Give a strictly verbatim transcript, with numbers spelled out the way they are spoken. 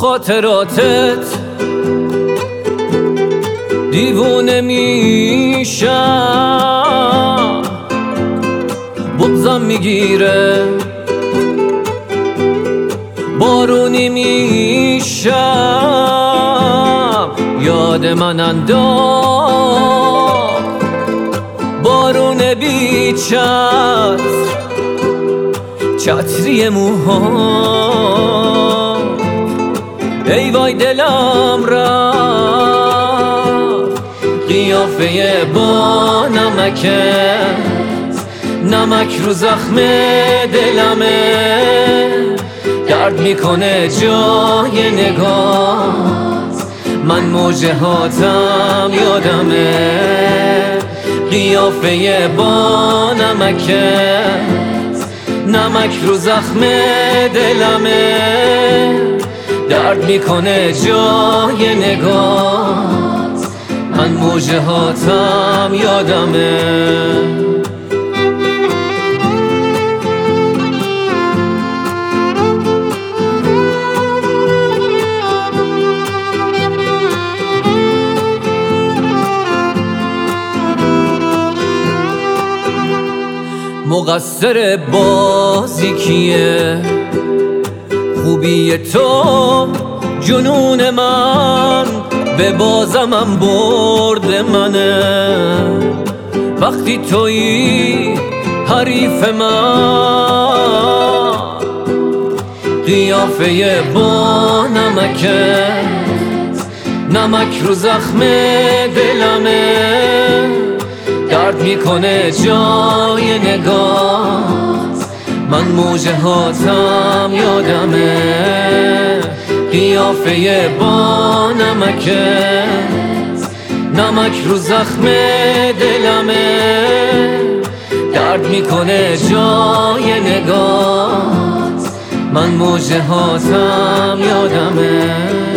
خاطراتت دیوونه میشم، بغضم میگیره، بارونی میشم، یاد من انداز بارون بی چتر، چتری موها، ای وای دلم رفت قیافه با نمکت، نمک رو زخم دلمه، درد میکنه جای نگات، من موجه هاتم یادمه، قیافه با نمکت، نمک رو زخم دلمه، درد میکنه جای نگات، من موجه هاتم یادمه. مقصر بازی کیه؟ خوبی تو جنون من، به بازمم برد منه، وقتی تویی حریف من، قیافه با نمکت، نمک رو زخم دلمه، درد میکنه جای نگات، من موجه هاتم یادمه، قیافه با نمکت، نمک رو زخم دلمه، درد میکنه جای نگات، من موجه هاتم یادمه.